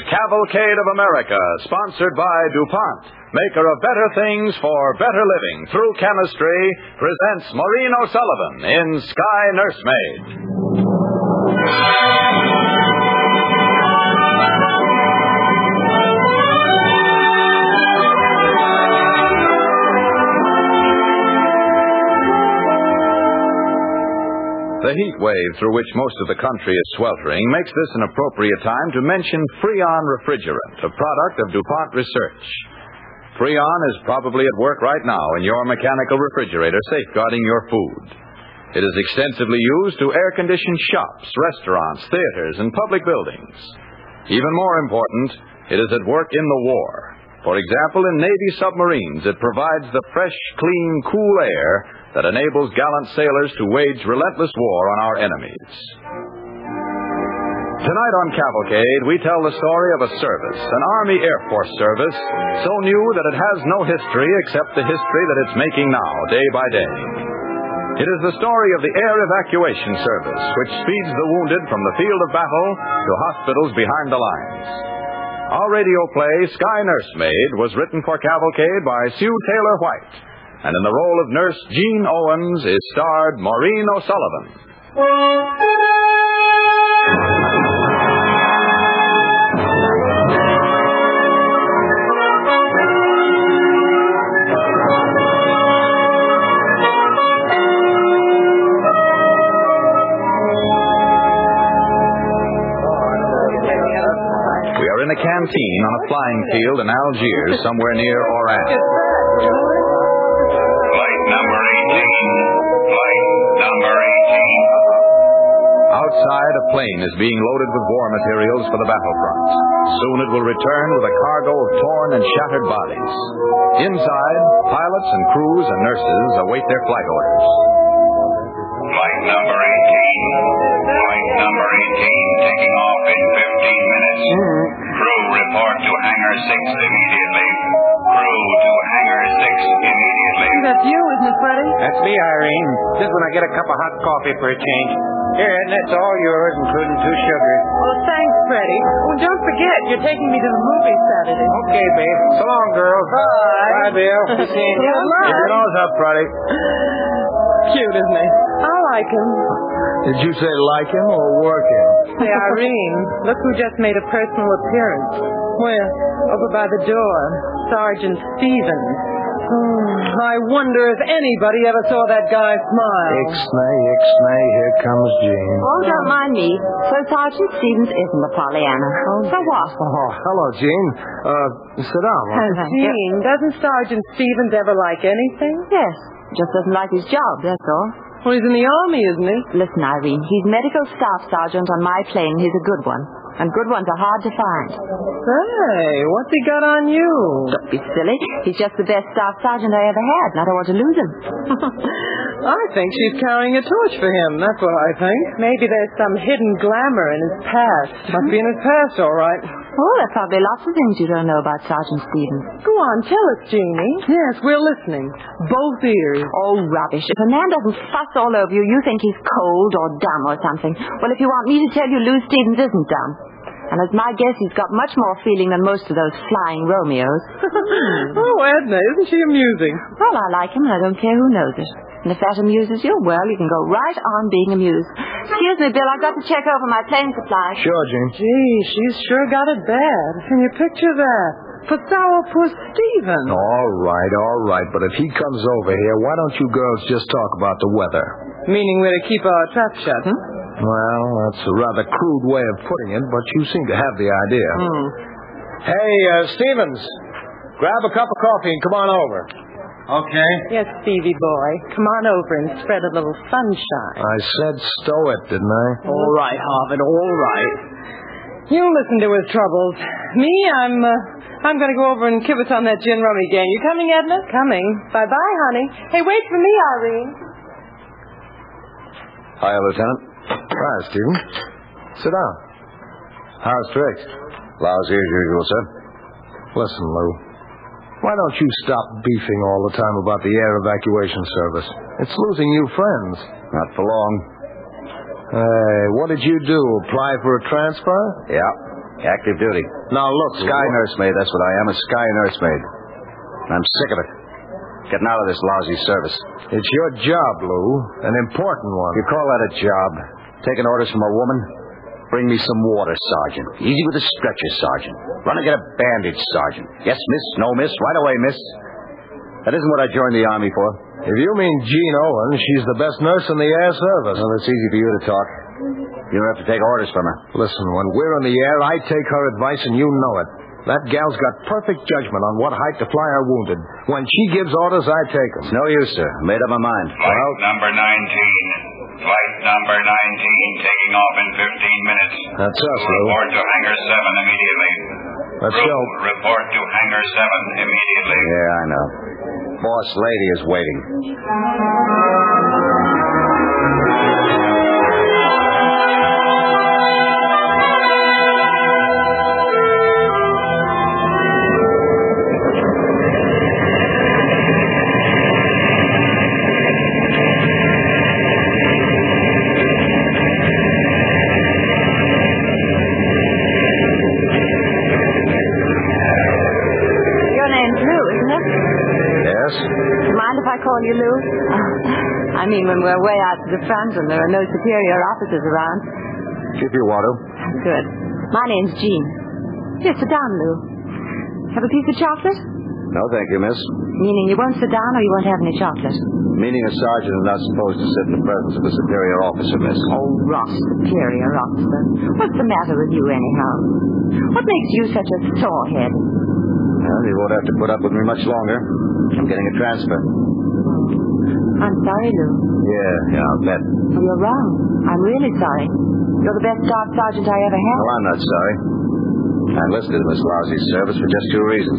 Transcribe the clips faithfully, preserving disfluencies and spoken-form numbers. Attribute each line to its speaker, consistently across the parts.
Speaker 1: Cavalcade of America, sponsored by DuPont, maker of better things for better living through chemistry, presents Maureen O'Sullivan in Sky Nursemaid. The heat wave through which most of the country is sweltering makes this an appropriate time to mention Freon Refrigerant, a product of DuPont Research. Freon is probably at work right now in your mechanical refrigerator, safeguarding your food. It is extensively used to air-condition shops, restaurants, theaters, and public buildings. Even more important, it is at work in the war. For example, in Navy submarines, it provides the fresh, clean, cool air that enables gallant sailors to wage relentless war on our enemies. Tonight on Cavalcade, we tell the story of a service, an Army Air Force service, so new that it has no history except the history that it's making now, day by day. It is the story of the Air Evacuation Service, which speeds the wounded from the field of battle to hospitals behind the lines. Our radio play, Sky Nursemaid, was written for Cavalcade by Sue Taylor White, and in the role of Nurse Jean Owens is starred Maureen O'Sullivan. We are in a canteen on a flying field in Algiers, somewhere near Oran.
Speaker 2: Number eighteen. Flight number eighteen.
Speaker 1: Outside, a plane is being loaded with war materials for the battlefront. Soon it will return with a cargo of torn and shattered bodies. Inside, pilots and crews and nurses await their flight orders.
Speaker 2: Flight number eighteen. Flight number eighteen taking off in fifteen minutes. Mm-hmm. Crew report to Hangar six immediately. Crew to Hangar six immediately.
Speaker 3: That's you, isn't it, Freddie?
Speaker 4: That's me, Irene. Just when I get a cup of hot coffee for a change. Here, and that's all yours, including two sugars.
Speaker 3: Well, thanks, Freddie. Well, don't forget, you're taking me to the movies Saturday.
Speaker 4: Okay, babe. So long, girls.
Speaker 3: Bye.
Speaker 4: Bye, Bill. Be seeing you.
Speaker 3: Good luck.
Speaker 4: Keep your nose up, Freddie.
Speaker 3: Cute, isn't he? I like him.
Speaker 5: Did you say like him or work him?
Speaker 3: Say, Irene, look who just made a personal appearance. Where? Over by the door. Sergeant Stevens. Oh, I wonder if anybody ever saw that guy smile.
Speaker 5: Ixnay, Ixnay, here comes Jean.
Speaker 6: Oh, don't mind me. So Sergeant Stevens isn't a Pollyanna. So what?
Speaker 5: Oh, hello, Jean. Uh, sit down.
Speaker 3: Uh, Jean, doesn't Sergeant Stevens ever like anything?
Speaker 6: Yes, just doesn't like his job, that's all.
Speaker 3: Well, he's in the Army, isn't he?
Speaker 6: Listen, Irene, he's medical staff sergeant on my plane. He's a good one. And good ones are hard to find.
Speaker 3: Say, what's he got on you?
Speaker 6: Don't be silly. He's just the best staff sergeant I ever had, and I don't want to lose him.
Speaker 3: I think she's carrying a torch for him. That's what I think. Maybe there's some hidden glamour in his past. Must be in his past, all right.
Speaker 6: Oh, there are probably lots of things you don't know about Sergeant Stevens.
Speaker 3: Go on, tell us, Jeannie. Yes, we're listening. Both ears.
Speaker 6: Oh, rubbish. If a man doesn't fuss all over you, you think he's cold or dumb or something. Well, if you want me to tell you, Lou Stevens isn't dumb. And as my guess, he's got much more feeling than most of those flying Romeos.
Speaker 3: Oh, Edna, isn't she amusing?
Speaker 6: Well, I like him, and I don't care who knows it. And if that amuses you, well, you can go right on being amused. Excuse me, Bill, I've got to check over my plane supply.
Speaker 5: Sure, Jean.
Speaker 3: Gee, she's sure got it bad. Can you picture that? For sourpuss Stevens.
Speaker 5: All right, all right. But if he comes over here, why don't you girls just talk about the weather?
Speaker 3: Meaning we're to keep our trap shut, huh?
Speaker 5: Well, that's a rather crude way of putting it, but you seem to have the idea.
Speaker 3: Hmm.
Speaker 5: Hey, uh, Stevens, grab a cup of coffee and come on over.
Speaker 4: Okay.
Speaker 3: Yes, Stevie boy. Come on over and spread a little sunshine.
Speaker 5: I said stow it, didn't I?
Speaker 3: All right, Harvard, all right. You listen to his troubles. Me, I'm uh, I'm going to go over and kibitz on that gin rummy gang. You coming, Edna? Coming. Bye-bye, honey. Hey, wait for me, Irene.
Speaker 5: Hi, Lieutenant. Hi, Stephen. Sit down. How's tricks? Lousy as usual, sir. Listen, Lou. Why don't you stop beefing all the time about the air evacuation service? It's losing you friends. Not for long. Hey, what did you do? Apply for a transfer?
Speaker 1: Yeah.
Speaker 7: Active duty.
Speaker 5: Now, look,
Speaker 7: Sky
Speaker 5: Lou.
Speaker 7: nursemaid, that's what I am, a sky nursemaid. I'm sick of it. Getting out of this lousy service.
Speaker 5: It's your job, Lou. An important one.
Speaker 7: You call that a job? Taking orders from a woman? Bring me some water, Sergeant. Easy with the stretcher, Sergeant. Run and get a bandage, Sergeant. Yes, miss? No, miss? Right away, miss. That isn't what I joined the Army for.
Speaker 5: If you mean Jean Owen, she's the best nurse in the air service.
Speaker 7: Well, it's easy for you to talk. You don't have to take orders from her.
Speaker 5: Listen, when we're in the air, I take her advice, and you know it. That gal's got perfect judgment on what height to fly her wounded. When she gives orders, I take them.
Speaker 7: It's no use, sir. Made up my mind.
Speaker 2: Flight well, number nineteen. Flight number nineteen taking off in fifteen minutes.
Speaker 5: That's us, Lou.
Speaker 2: Report to Hangar seven immediately.
Speaker 5: Let's
Speaker 2: Crew,
Speaker 5: go.
Speaker 2: report to Hangar seven immediately.
Speaker 7: Yeah, I know. Boss lady is waiting.
Speaker 6: Call you Lou? Uh, I mean, when we're way out to the front and there are no superior officers around.
Speaker 7: If you want to.
Speaker 6: Good. My name's Jean. Here, sit down, Lou. Have a piece of chocolate?
Speaker 7: No, thank you, miss.
Speaker 6: Meaning you won't sit down or you won't have any chocolate?
Speaker 7: Meaning a sergeant is not supposed to sit in the presence of a superior officer, miss.
Speaker 6: Oh, Ross, superior officer. What's the matter with you, anyhow? What makes you such a sore head?
Speaker 7: Well, you won't have to put up with me much longer. I'm getting a transfer.
Speaker 6: I'm sorry, Lou.
Speaker 7: Yeah, yeah, I'll bet.
Speaker 6: Well, you're wrong. I'm really sorry. You're the best staff sergeant I ever had.
Speaker 7: Well, I'm not sorry. I enlisted in this lousy service for just two reasons.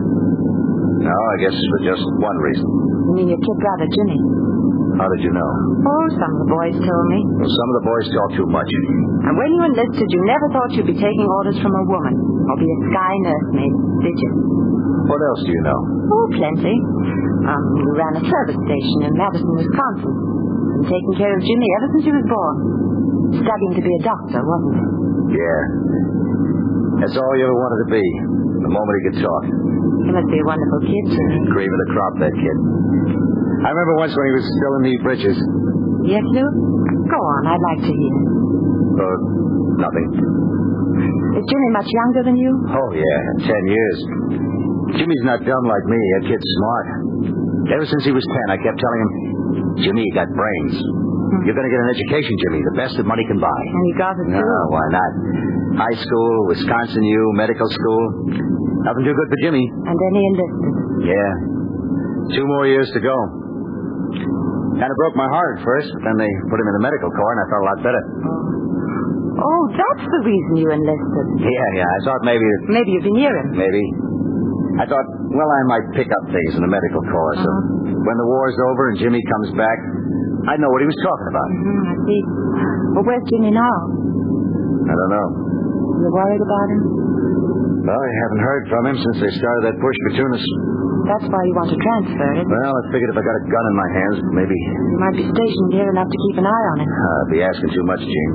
Speaker 7: No, I guess for just one reason.
Speaker 6: You mean your kid brother, Jimmy?
Speaker 7: How did you know?
Speaker 6: Oh, some of the boys told me.
Speaker 7: Well, some of the boys talk too much.
Speaker 6: And when you enlisted, you never thought you'd be taking orders from a woman or be a sky nursemaid, did you?
Speaker 7: What else do you know?
Speaker 6: Oh, plenty. Um, you ran a service station in Madison, Wisconsin. And taking care of Jimmy ever since he was born. Studying to be a doctor, wasn't it?
Speaker 7: Yeah. That's all he ever wanted to be. The moment he could talk.
Speaker 6: He must be a wonderful kid, Jimmy.
Speaker 7: Cream of the crop, that kid. I remember once when he was still in the bridges.
Speaker 6: Yes, Lou? Go on, I'd like to hear.
Speaker 7: Uh, nothing.
Speaker 6: Is Jimmy much younger than you?
Speaker 7: Oh, yeah, ten years. Jimmy's not dumb like me. That kid's smart. Ever since he was ten, I kept telling him, Jimmy, you got brains. Hmm. You're going to get an education, Jimmy, the best that money can buy.
Speaker 6: And you got it, too?
Speaker 7: No, why not? High school, Wisconsin U, medical school. Nothing too good for Jimmy.
Speaker 6: And then he enlisted.
Speaker 7: Yeah. Two more years to go. Kind of broke my heart at first, but then they put him in the medical corps, and I felt a lot better.
Speaker 6: Oh, oh that's the reason you enlisted.
Speaker 7: Yeah, yeah. I thought maybe...
Speaker 6: Maybe you'd be near him.
Speaker 7: Maybe. I thought, well, I might pick up things in the medical corps, so
Speaker 6: uh-huh.
Speaker 7: when the war's over and Jimmy comes back, I know what he was talking about.
Speaker 6: Mm-hmm, I see. Well, where's Jimmy now?
Speaker 7: I don't know.
Speaker 6: You worried about him?
Speaker 7: Well, I haven't heard from him since they started that push for Tunis.
Speaker 6: That's why you want to transfer it.
Speaker 7: Well, I figured if I got a gun in my hands, maybe...
Speaker 6: You might be stationed here enough to keep an eye on him.
Speaker 7: I'd be asking too much, Jean.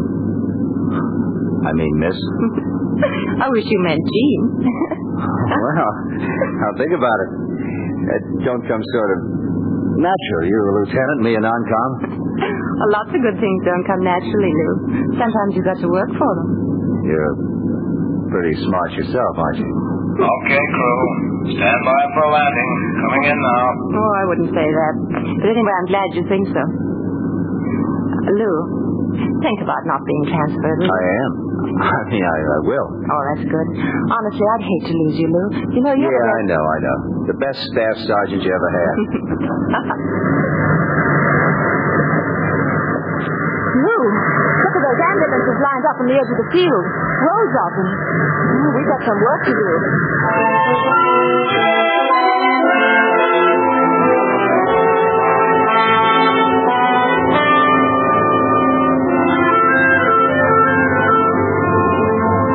Speaker 7: I mean, miss.
Speaker 6: I wish you meant Jean.
Speaker 7: Well, I'll think about it. It don't come sort of natural. You're a lieutenant, me a non-com.
Speaker 6: Well, lots of good things don't come naturally, Lou. Sometimes you've got to work for them.
Speaker 7: You're pretty smart yourself, aren't you?
Speaker 2: Okay, crew. Stand by for landing. Coming in now.
Speaker 6: Oh, I wouldn't say that. But anyway, I'm glad you think so. Uh, Lou, think about not being transferred.
Speaker 7: I am. I mean, I, I will.
Speaker 6: Oh, that's good. Honestly, I'd hate to lose you, Lou. You know, you're...
Speaker 7: Yeah, I know, I know. The best staff sergeant you ever had.
Speaker 6: Lou, look at those ambulances lined up on the edge of the field. Rows of them. Oh, we've got some work to do.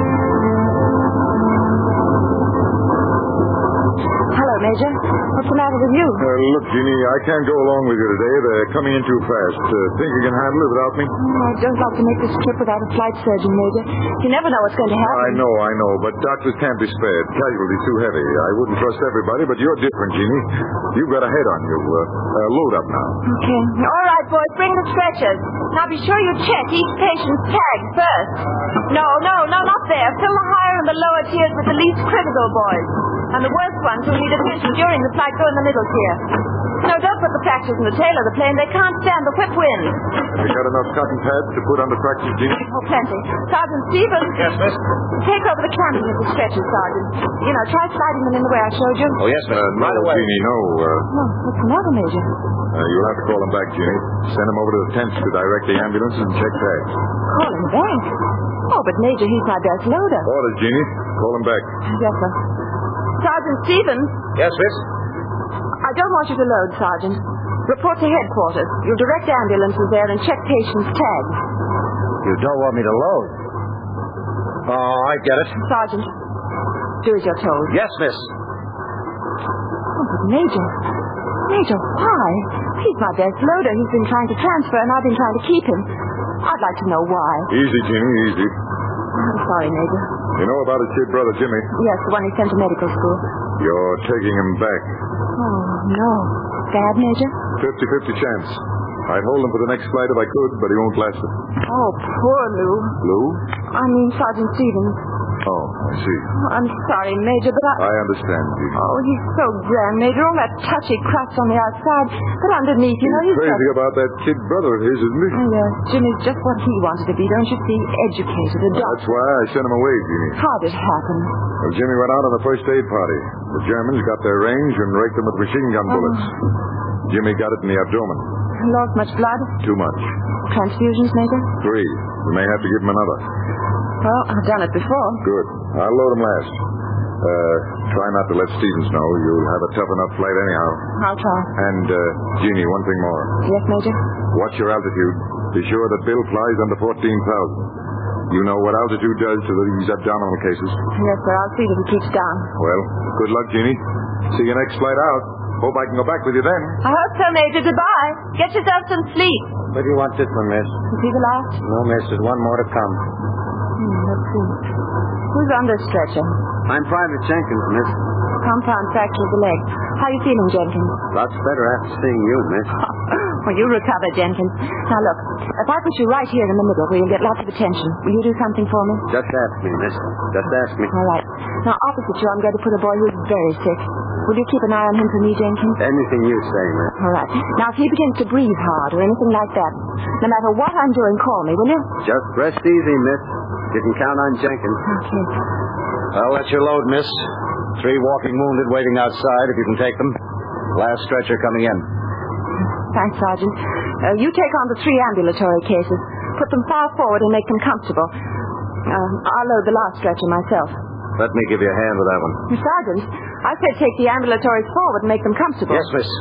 Speaker 6: Major, what's the matter with you?
Speaker 8: Uh, look, Jeannie, I can't go along with you today. They're coming in too fast. Uh, think you can handle it without me?
Speaker 6: Oh, I don't like to make this trip without a flight surgeon, Major. You never know what's going to happen.
Speaker 8: I know, I know, but doctors can't be spared. Casualties too heavy. I wouldn't trust everybody, but you're different, Jeannie. You've got a head on you. Uh, uh, load up now.
Speaker 6: Okay. All right, boys, bring the stretchers. Now be sure you check each patient's tag first. No, no, no, not there. Fill the higher and the lower tiers with the least critical boys. And the worst ones who need attention during the flight go in the middle tier. No, don't put the fractures in the tail of the plane. They can't stand the whip wind.
Speaker 8: You got enough cotton pads to put on the fractures, Jeannie?
Speaker 6: Oh, plenty. Sergeant Stevens.
Speaker 7: Yes, miss?
Speaker 6: Take over the canting of the stretchers, Sergeant. You know, try sliding them in the way I showed you.
Speaker 7: Oh, yes, miss.
Speaker 8: Uh, no,
Speaker 7: right away.
Speaker 8: Jeannie, no. Uh,
Speaker 6: Oh, what's the matter, Major?
Speaker 8: uh, you'll have to call them back, Jeannie. Send them over to the tents to direct the ambulances and check tags.
Speaker 6: Call him back? Oh, but Major, he's my best loader.
Speaker 8: Orders, Jeannie. Call them back.
Speaker 6: Yes, sir. Sergeant Stevens.
Speaker 7: Yes, miss?
Speaker 6: I don't want you to load, Sergeant. Report to headquarters. You'll direct ambulances there and check patients' tags.
Speaker 7: You don't want me to load? Oh, I get it.
Speaker 6: Sergeant, do as you're told.
Speaker 7: Yes, miss.
Speaker 6: Oh, but Major. Major, why? He's my best loader. He's been trying to transfer, and I've been trying to keep him. I'd like to know why.
Speaker 8: Easy, Jeannie, easy.
Speaker 6: I'm sorry, Major.
Speaker 8: You know about his kid brother, Jimmy?
Speaker 6: Yes, the one he sent to medical school.
Speaker 8: You're taking him back.
Speaker 6: Oh, no. Bad, Major?
Speaker 8: fifty-fifty chance. I'd hold him for the next flight if I could, but he won't last it.
Speaker 6: Oh, poor Lou.
Speaker 8: Lou?
Speaker 6: I mean, Sergeant Stevens.
Speaker 8: Oh, I see.
Speaker 6: Oh, I'm sorry, Major, but I...
Speaker 8: I understand, Jeannie.
Speaker 6: Oh, he's so grand, Major. All that touchy crust on the outside. But underneath, you know,
Speaker 8: He's
Speaker 6: he's...
Speaker 8: crazy
Speaker 6: got...
Speaker 8: about that kid brother of his, isn't he?
Speaker 6: Oh, yes. Jimmy's just what he wanted to be, don't you see? Educated, a doctor.
Speaker 8: That's why I sent him away, Jeannie.
Speaker 6: How did it happen?
Speaker 8: Well, Jimmy went out on the first aid party. The Germans got their range and raked them with machine gun bullets. Jimmy got it in the abdomen.
Speaker 6: Lost much blood?
Speaker 8: Too much.
Speaker 6: Transfusions, Major?
Speaker 8: Three. We may have to give him another.
Speaker 6: Well, I've done it before.
Speaker 8: Good. I'll load him last. Uh, try not to let Stevens know. You'll have a tough enough flight anyhow.
Speaker 6: I'll try.
Speaker 8: And, uh, Jeannie, one thing more.
Speaker 6: Yes, Major?
Speaker 8: Watch your altitude. Be sure that Bill flies under fourteen thousand. You know what altitude does to these abdominal cases.
Speaker 6: Yes, sir. I'll see that he keeps down.
Speaker 8: Well, good luck, Jeannie. See you next flight out. Hope I can go back with you then.
Speaker 6: I hope so, Major. Goodbye. Get yourself some sleep.
Speaker 4: Where do you want this one, miss?
Speaker 6: Is he the last?
Speaker 4: No, miss. There's one more to come.
Speaker 6: Hmm, let's see. Who's on this stretcher?
Speaker 4: I'm Private Jenkins, miss.
Speaker 6: Compound fracture of the leg. How you feeling, Jenkins?
Speaker 4: Lots better after seeing you, miss.
Speaker 6: Well, you recover, Jenkins. Now, look. If I put you right here in the middle where you'll get lots of attention, will you do something for me?
Speaker 4: Just ask me, miss. Just ask me.
Speaker 6: All right. Now, opposite you, I'm going to put a boy who's very sick. Will you keep an eye on him for me, Jenkins?
Speaker 4: Anything you say, miss.
Speaker 6: All right. Now, if he begins to breathe hard or anything like that, no matter what I'm doing, call me, will you?
Speaker 4: Just rest easy, miss. You can count on Jenkins.
Speaker 6: Okay.
Speaker 7: I'll let you load, miss. Three walking wounded waiting outside, if you can take them. Last stretcher coming in.
Speaker 6: Thanks, Sergeant. Uh, you take on the three ambulatory cases. Put them far forward and make them comfortable. Uh, I'll load the last stretcher myself.
Speaker 7: Let me give you a hand with that one.
Speaker 6: Sergeant, I said take the ambulatories forward and make them comfortable.
Speaker 7: Yes, miss.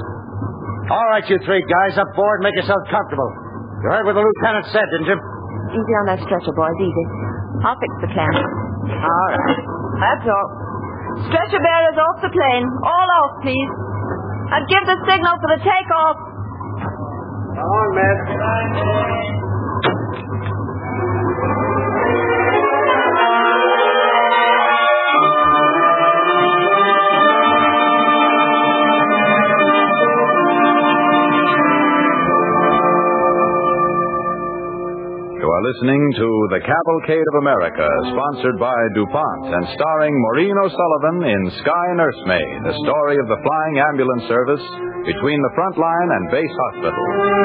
Speaker 7: All right, you three guys, up forward. Make yourselves comfortable. You heard what the lieutenant said, didn't you?
Speaker 6: Easy on that stretcher, boys, easy. I'll fix the clamp. All right. That's all. Stretcher bearers off the plane. All off, please. And give the signal for the takeoff.
Speaker 4: Come on, miss.
Speaker 1: You are listening to The Cavalcade of America, sponsored by DuPont and starring Maureen O'Sullivan in Sky Nursemaid, the story of the flying ambulance service between the front line and base hospital.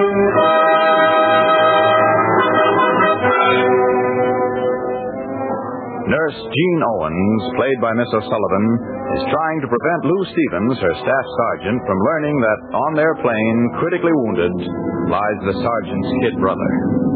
Speaker 1: Nurse Jean Owens, played by Miss O'Sullivan, is trying to prevent Lou Stevens, her staff sergeant, from learning that on their plane, critically wounded, lies the sergeant's kid brother.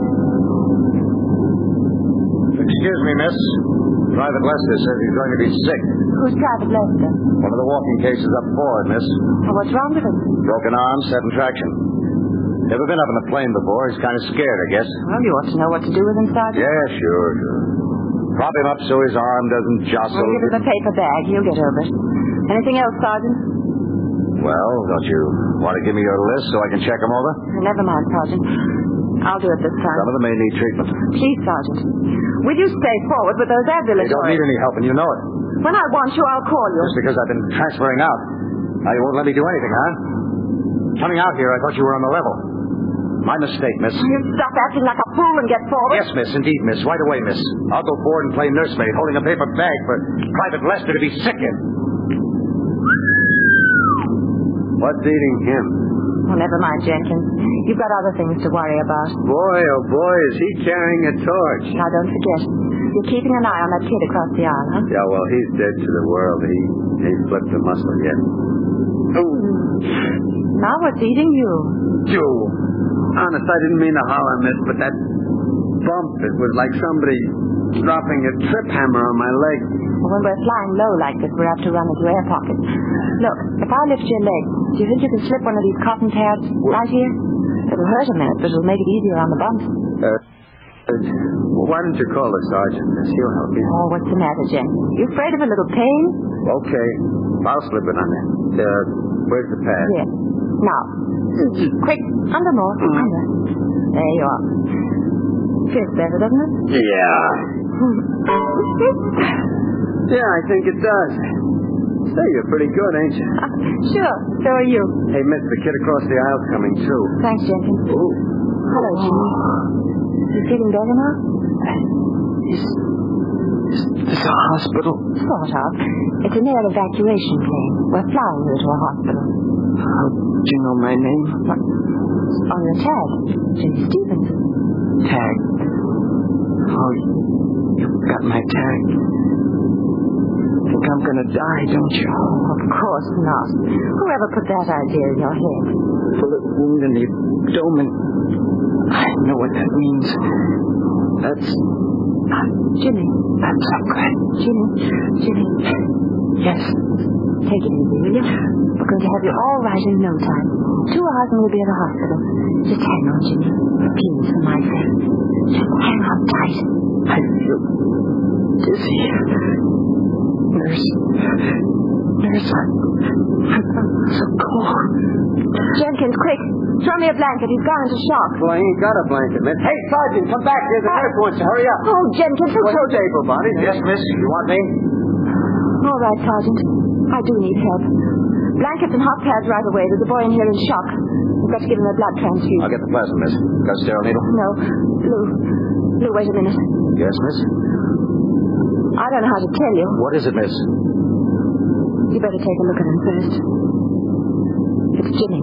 Speaker 7: Excuse me, miss. Private Lester says he's going to be sick.
Speaker 6: Who's Private Lester?
Speaker 7: One of the walking cases up forward, miss.
Speaker 6: Oh, what's wrong with him?
Speaker 7: Broken arm, set in traction. Never been up in a plane before. He's kind of scared, I guess.
Speaker 6: Well, you ought to know what to do with him, Sergeant.
Speaker 7: Yeah, sure, sure. Prop him up so his arm doesn't jostle.
Speaker 6: Well, give him a paper bag. He'll get over it. Anything else, Sergeant?
Speaker 7: Well, don't you want to give me your list so I can check them over?
Speaker 6: Never mind, Sergeant. I'll do it this time.
Speaker 7: Some of them may need treatment.
Speaker 6: Please, Sergeant. Will you stay forward with those ambulatory...
Speaker 7: They don't need any help, and you know it.
Speaker 6: When I want you, I'll call you.
Speaker 7: Just because I've been transferring out. Now you won't let me do anything, huh? Coming out here, I thought you were on the level. My mistake, miss.
Speaker 6: You stop acting like a fool and get forward.
Speaker 7: Yes, miss, indeed, miss. Right away, miss. I'll go forward and play nursemaid, holding a paper bag for Private Lester to be sick in.
Speaker 9: What's eating him?
Speaker 6: Oh, never mind, Jenkins. You've got other things to worry about.
Speaker 9: Boy, oh boy, is he carrying a torch.
Speaker 6: Now, don't forget. You're keeping an eye on that kid across the aisle, huh?
Speaker 9: Yeah, well, he's dead to the world. He ain't flipped a muscle yet. Oh.
Speaker 6: Now what's eating you?
Speaker 9: Joe. Honest, I didn't mean to holler, miss, but that bump, it was like somebody dropping a trip hammer on my leg.
Speaker 6: Well, when we're flying low like this, we're apt to run into air pockets. Look, if I lift your leg, do you think you can slip one of these cotton tabs right here? It'll hurt a minute, but it'll make it easier on the bumps.
Speaker 9: Uh, uh, why don't you call the sergeant, miss? He'll help you.
Speaker 6: Oh, what's the matter, Jen? You afraid of a little pain?
Speaker 9: Okay. I'll slip it on there. Uh, where's the pad?
Speaker 6: Here. Now. Quick. Under more.
Speaker 9: Mm.
Speaker 6: Under. There you are. Feels better, doesn't it?
Speaker 9: Yeah. Yeah, I think it does. Say, you're pretty good, ain't you?
Speaker 6: Uh, sure. So are you.
Speaker 9: Hey, miss, the kid across the aisle's coming, too.
Speaker 6: Thanks, Jenkins.
Speaker 9: Ooh.
Speaker 6: Hello, Jimmy. You feeling better now?
Speaker 9: Is, is this a hospital?
Speaker 6: Sort of. It's an air evacuation plane. We're flying you to a hospital.
Speaker 9: How'd you know my name?
Speaker 6: What? On your tag. Jimmy Stevens.
Speaker 9: Tag. Oh, you got my tag. Think I'm gonna die, don't you?
Speaker 6: Oh, of course not. Whoever put that idea in your head?
Speaker 9: Bullet wound in the abdomen. I know what that means. That's...
Speaker 6: Jimmy.
Speaker 9: That's not good.
Speaker 6: Jimmy. Jimmy.
Speaker 9: Yes.
Speaker 6: Take it easy, will you? We're going to have you all right in no time. Two hours and we'll be at the hospital. Just hang on, Jimmy. Please, for my sake. Just hang on tight.
Speaker 9: I feel dizzy. Nurse. Nurse, I'm, I'm so cold.
Speaker 6: Jenkins, quick. Throw me a blanket. He's gone into shock.
Speaker 9: Well, I ain't got a blanket, miss. Hey, Sergeant, come back here. The nurse wants to hurry up.
Speaker 6: Oh, Jenkins, it's so...
Speaker 9: able-bodied.
Speaker 7: Yes, miss. You want me?
Speaker 6: All right, Sergeant. I do need help. Blankets and hot pads right away. There's a boy in here in shock. We've got to give him a blood transfusion.
Speaker 7: I'll get the plasma, miss. Got a sterile needle?
Speaker 6: No. Lou. Lou, wait a minute.
Speaker 7: Yes, miss?
Speaker 6: I don't know how to tell you.
Speaker 7: What is it, miss?
Speaker 6: You better take a look at him first. It's Jimmy.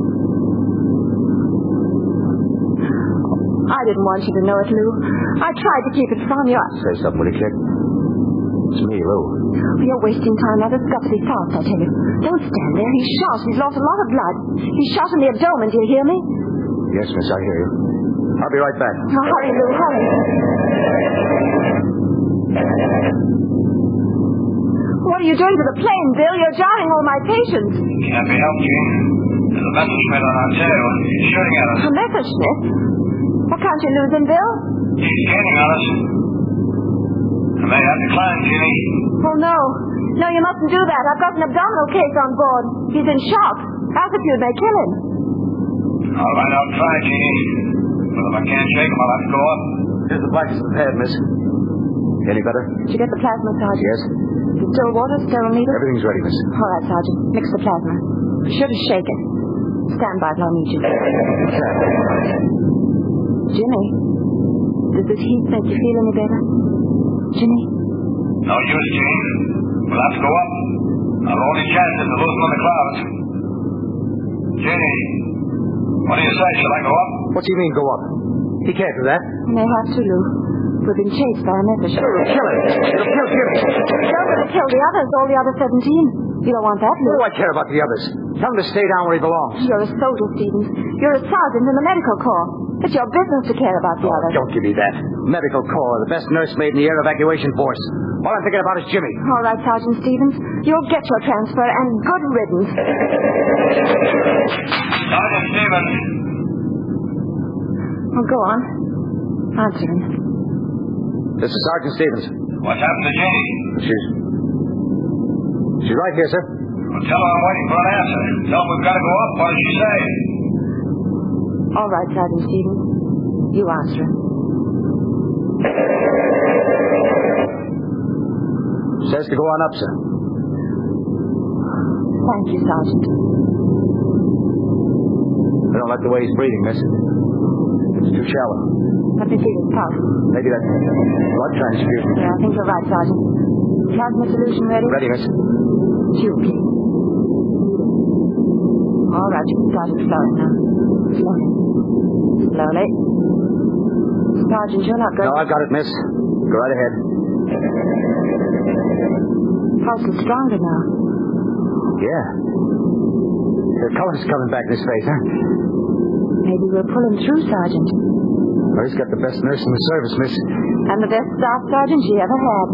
Speaker 6: I didn't want you to know it, Lou. I tried to keep it from you.
Speaker 7: Say something, will you, kid? It's me, Lou.
Speaker 6: You're wasting time now. This has got to be fast, I tell you. Don't stand there. He's shot. He's lost a lot of blood. He's shot in the abdomen. Do you hear me?
Speaker 7: Yes, miss, I hear you. I'll be right back.
Speaker 6: Oh, hurry, Lou, hurry. What are you doing to the plane, Bill? You're jarring all my patients.
Speaker 2: Can't be helped, Jean. There's a Messerschmitt on our tail. He's shooting at us.
Speaker 6: A Messerschmitt? What can't you lose him, Bill?
Speaker 2: He's gaining on us. I may have to climb, Jeannie.
Speaker 6: Oh, no. No, you mustn't do that. I've got an abdominal case on board. He's in shock. Altitude may kill him.
Speaker 2: All right, I'll try, Jeannie. But if I can't shake him, I'll have to go up.
Speaker 7: Here's the blankets and pad, miss. Any better?
Speaker 6: Did you get the plasma, Sergeant?
Speaker 7: Yes.
Speaker 6: Still water, sterile needle?
Speaker 7: Everything's ready, miss.
Speaker 6: All right, Sergeant. Mix the plasma. Be sure to shake it. Stand by till I need you. Jimmy, does this heat make you feel any better? Jimmy?
Speaker 2: No use, Jean. We'll have to go up. Our only chance is to lose him in the clouds. Jeannie, what do you say? Shall I go up?
Speaker 7: What do you mean, go up? He can't do that.
Speaker 6: You may have to, Lou. We've been chased by a Messerschmitt.
Speaker 7: It'll kill him. It'll kill Jimmy.
Speaker 6: Don't let it kill the others, all the other seventeen. You don't want that, Lou.
Speaker 7: What do I care about the others? Tell him to stay down where he belongs.
Speaker 6: You're a soldier, Stevens. You're a sergeant in the medical corps. It's your business to care about the
Speaker 7: Oh,
Speaker 6: others.
Speaker 7: don't give me that. Medical Corps, the best nursemaid in the air evacuation force. All I'm thinking about is Jimmy.
Speaker 6: All right, Sergeant Stevens. You'll get your transfer, and good riddance.
Speaker 2: Sergeant Stevens.
Speaker 6: Well, go on. Answer him.
Speaker 7: This is Sergeant Stevens.
Speaker 2: What's happened to Jeannie?
Speaker 7: She's... She's right here, sir.
Speaker 2: Well, tell her I'm waiting for an answer. Tell her we've got to go up. What does she say?
Speaker 6: All right, Sergeant Stevens. You answer her.
Speaker 7: Says to go on up, sir.
Speaker 6: Thank you, Sergeant.
Speaker 7: I don't like the way he's breathing, miss. It's too shallow.
Speaker 6: Let me see his pulse.
Speaker 7: Maybe that's blood transfusion.
Speaker 6: Yeah, I think you're right, Sergeant. Plasma solution ready?
Speaker 7: Ready, miss.
Speaker 6: Tube, please. All right, you can start it flowing now. Slowly. Slowly. Sergeant, you're not going
Speaker 7: No, I've got it, miss. Go right ahead.
Speaker 6: Pulse is stronger now.
Speaker 7: Yeah. The color's coming back in his face, huh?
Speaker 6: Maybe we'll pull him through, Sergeant.
Speaker 7: Well, he's got the best nurse in the service, miss.
Speaker 6: And the best staff sergeant she ever had.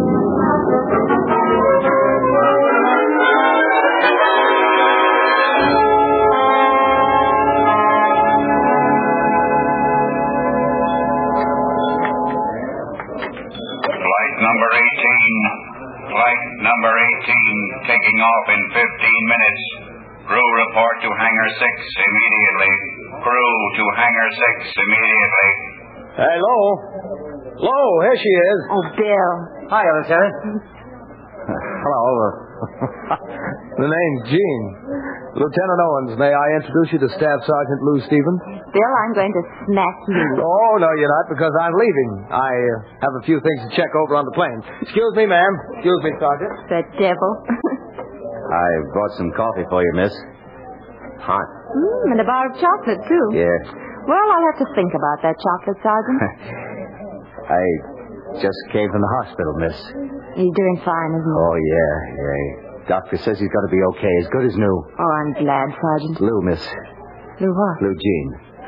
Speaker 2: Flight number eighteen. Flight number eighteen taking off in fifteen minutes. Crew report to Hangar six immediately. Crew to Hangar six immediately.
Speaker 5: Hey, Lo. Lo, here she is.
Speaker 6: Oh, Bill.
Speaker 5: Hi, Lieutenant. Hello. The name's Gene. Lieutenant Owens, may I introduce you to Staff Sergeant Lou Stevens?
Speaker 6: Bill, I'm going to smack you.
Speaker 5: Oh, no, you're not, because I'm leaving. I uh, have a few things to check over on the plane. Excuse me, ma'am. Excuse me, Sergeant.
Speaker 6: The devil.
Speaker 7: I brought some coffee for you, miss. Hot.
Speaker 6: Mm, and a bar of chocolate, too.
Speaker 7: Yeah.
Speaker 6: Well, I'll have to think about that chocolate, Sergeant.
Speaker 7: I just came from the hospital, miss.
Speaker 6: He's doing fine, isn't he?
Speaker 7: Oh, yeah, yeah. Doctor says he's going to be okay, as good as new.
Speaker 6: Oh, I'm glad, Sergeant.
Speaker 7: Lou, miss.
Speaker 6: Lou what?
Speaker 7: Lou Jean.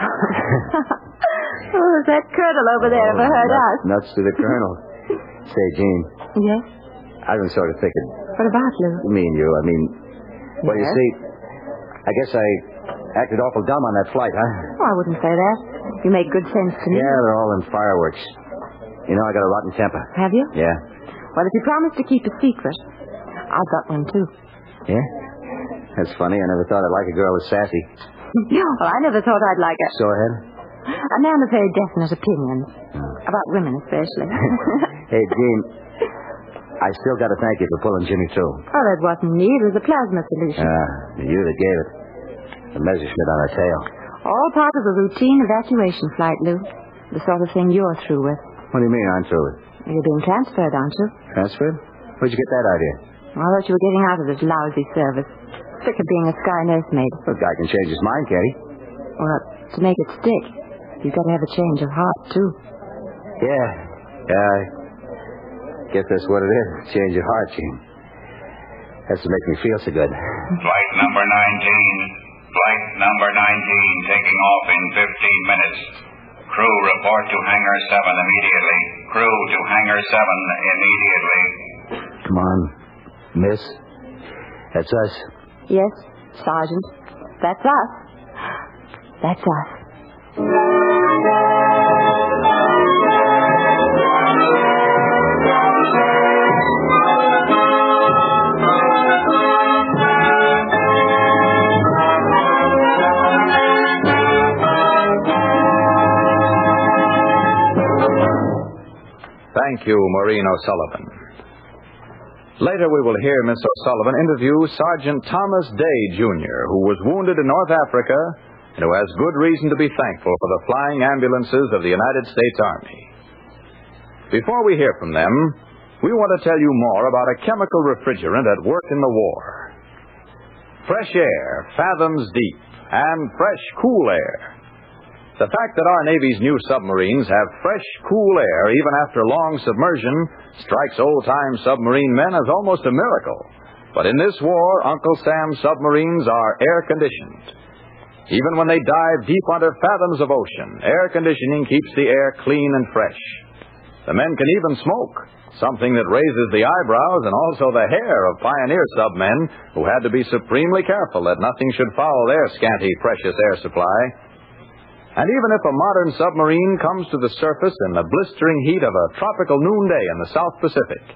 Speaker 6: Oh, is that Colonel over there
Speaker 7: oh,
Speaker 6: ever heard
Speaker 7: nuts,
Speaker 6: us?
Speaker 7: Nuts to the Colonel. Say, Jean.
Speaker 6: Yes?
Speaker 7: I've been sort of thinking.
Speaker 6: What about Lou?
Speaker 7: Me and you, I mean... Well, you
Speaker 6: Yes?
Speaker 7: see, I guess I acted awful dumb on that flight, huh?
Speaker 6: Oh, I wouldn't say that. You make good sense to me.
Speaker 7: Yeah, they're all in fireworks. You know, I got a rotten temper.
Speaker 6: Have you?
Speaker 7: Yeah.
Speaker 6: Well, if you promise to keep a secret, I've got one, too.
Speaker 7: Yeah? That's funny. I never thought I'd like a girl that's sassy.
Speaker 6: Well, I never thought I'd like her.
Speaker 7: Go ahead.
Speaker 6: A man with very definite opinions. About women, especially.
Speaker 7: Hey, Jean, I still got to thank you for pulling Jimmy through.
Speaker 6: Oh, that wasn't me. It was a plasma solution.
Speaker 7: Ah, you that gave it. The Messerschmitt on her tail.
Speaker 6: All part of a routine evacuation flight, Lou. The sort of thing you're through with.
Speaker 7: What do you mean I'm through with?
Speaker 6: You're being transferred, aren't you?
Speaker 7: Transferred? Where'd you get that idea?
Speaker 6: I thought you were getting out of this lousy service. Sick of being a sky nursemaid.
Speaker 7: Well, a guy can change his mind, can't he?
Speaker 6: Well, to make it stick, you've got to have a change of heart, too.
Speaker 7: Yeah. Yeah, I guess that's what it is. Change of heart, Gene. Has to make me feel so good.
Speaker 2: Flight number nineteen. Flight number nineteen taking off in fifteen minutes. Crew report to Hangar seven immediately. Crew to Hangar seven immediately.
Speaker 7: Come on, miss. That's us.
Speaker 6: Yes, Sergeant. That's us. That's us.
Speaker 1: Thank you, Maureen O'Sullivan. Later we will hear Miss O'Sullivan interview Sergeant Thomas Day, Junior, who was wounded in North Africa and who has good reason to be thankful for the flying ambulances of the United States Army. Before we hear from them, we want to tell you more about a chemical refrigerant at work in the war. Fresh air, fathoms deep, and fresh, cool air. The fact that our Navy's new submarines have fresh, cool air even after long submersion strikes old-time submarine men as almost a miracle. But in this war, Uncle Sam's submarines are air-conditioned. Even when they dive deep under fathoms of ocean, air conditioning keeps the air clean and fresh. The men can even smoke, something that raises the eyebrows and also the hair of pioneer submen who had to be supremely careful that nothing should foul their scanty, precious air supply. And even if a modern submarine comes to the surface in the blistering heat of a tropical noonday in the South Pacific,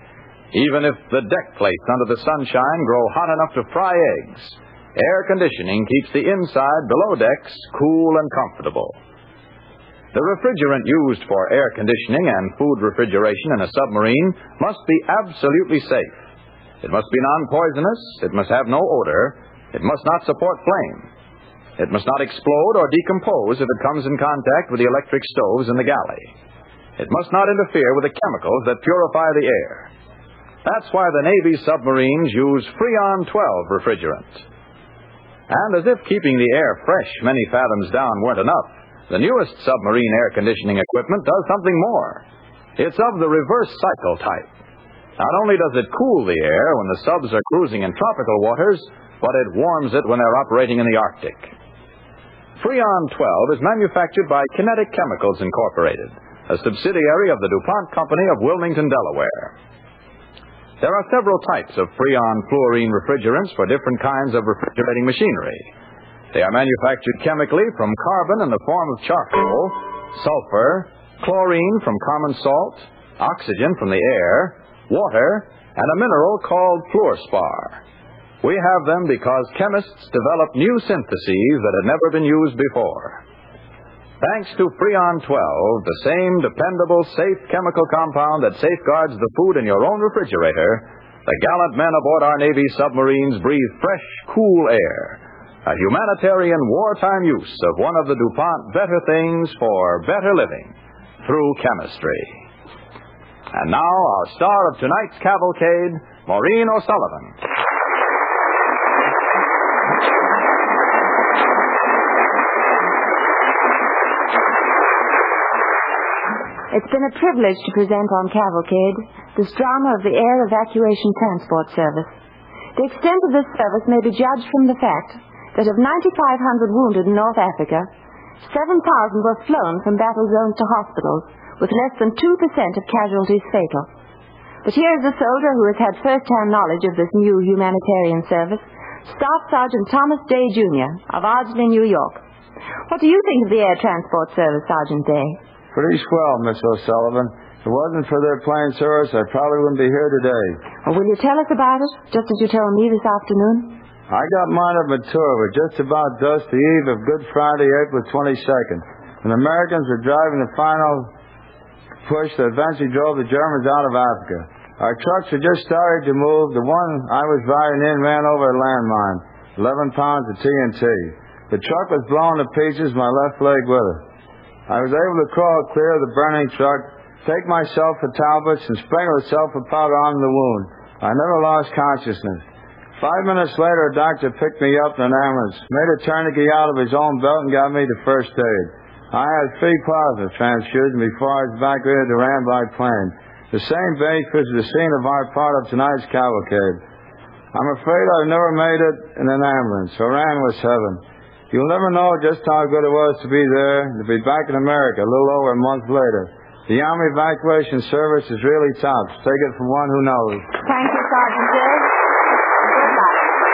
Speaker 1: Even if the deck plates under the sunshine grow hot enough to fry eggs, air conditioning keeps the inside below decks cool and comfortable. The refrigerant used for air conditioning and food refrigeration in a submarine must be absolutely safe. It must be non-poisonous, it must have no odor, it must not support flame. It must not explode or decompose if it comes in contact with the electric stoves in the galley. It must not interfere with the chemicals that purify the air. That's why the Navy submarines use Freon twelve refrigerant. And as if keeping the air fresh many fathoms down weren't enough, the newest submarine air conditioning equipment does something more. It's of the reverse cycle type. Not only does it cool the air when the subs are cruising in tropical waters, but it warms it when they're operating in the Arctic. Freon twelve is manufactured by Kinetic Chemicals Incorporated, a subsidiary of the DuPont Company of Wilmington, Delaware. There are several types of Freon fluorine refrigerants for different kinds of refrigerating machinery. They are manufactured chemically from carbon in the form of charcoal, sulfur, chlorine from common salt, oxygen from the air, water, and a mineral called fluorspar. We have them because chemists developed new syntheses that had never been used before. Thanks to Freon twelve, the same dependable, safe chemical compound that safeguards the food in your own refrigerator, the gallant men aboard our Navy submarines breathe fresh, cool air, a humanitarian wartime use of one of the DuPont better things for better living through chemistry. And now, our star of tonight's cavalcade, Maureen O'Sullivan.
Speaker 6: It's been a privilege to present on Cavalcade this drama of the Air Evacuation Transport Service. The extent of this service may be judged from the fact that of ninety-five hundred wounded in North Africa, seven thousand were flown from battle zones to hospitals, with less than two percent of casualties fatal. But here is a soldier who has had first-hand knowledge of this new humanitarian service, Staff Sergeant Thomas Day, Junior of Ardsley, New York. What do you think of the Air Transport Service, Sergeant Day?
Speaker 10: Pretty swell, Miss O'Sullivan. If it wasn't for their plane service, I probably wouldn't be here today.
Speaker 6: Well, will you tell us about it, just as you told me this afternoon?
Speaker 10: I got mine at Mature, but just about dusk the eve of Good Friday, April twenty-second, when the Americans were driving the final push that eventually drove the Germans out of Africa. Our trucks had just started to move. The one I was riding in ran over a landmine, eleven pounds of T N T. The truck was blown to pieces, my left leg with it. I was able to crawl clear of the burning truck, take myself to Talbot's, and sprinkle self-powder on the wound. I never lost consciousness. Five minutes later, a doctor picked me up in an ambulance, made a tourniquet out of his own belt, and got me to first aid. I had three plasma transfusions before I was evacuated to Ramby plane. The same base was the scene of our part of tonight's cavalcade. I'm afraid I've never made it in an ambulance. Iran was heaven. You'll never know just how good it was to be there and to be back in America a little over a month later. The Army Evacuation Service is really tops. Take it from one who knows.
Speaker 6: Thank you, Sergeant Day. Good luck.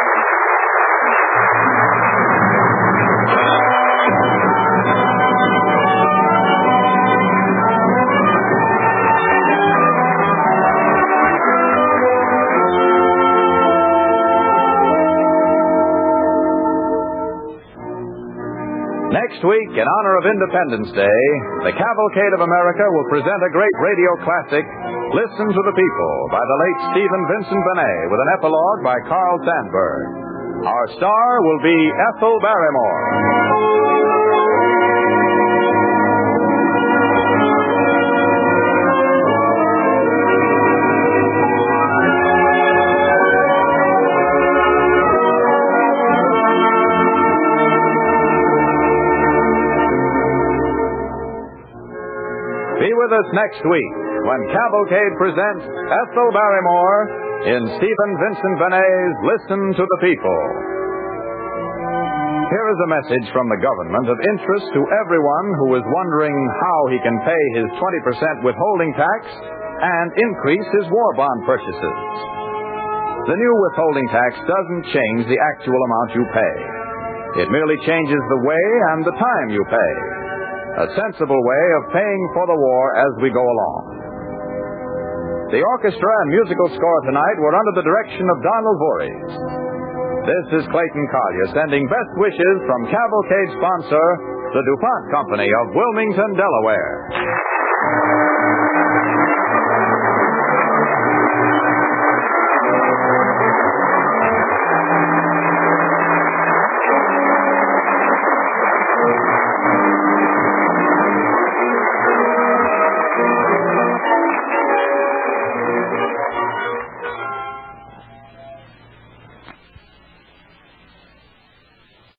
Speaker 1: Next week, in honor of Independence Day, the Cavalcade of America will present a great radio classic, Listen to the People, by the late Stephen Vincent Benet, with an epilogue by Carl Sandburg. Our star will be Ethel Barrymore. Be with us next week when Cavalcade presents Ethel Barrymore in Stephen Vincent Benet's Listen to the People. Here is a message from the government of interest to everyone who is wondering how he can pay his twenty percent withholding tax and increase his war bond purchases. The new withholding tax doesn't change the actual amount you pay. It merely changes the way and the time you pay. A sensible way of paying for the war as we go along. The orchestra and musical score tonight were under the direction of Donald Voorhees. This is Clayton Collier sending best wishes from Cavalcade sponsor, the DuPont Company of Wilmington, Delaware.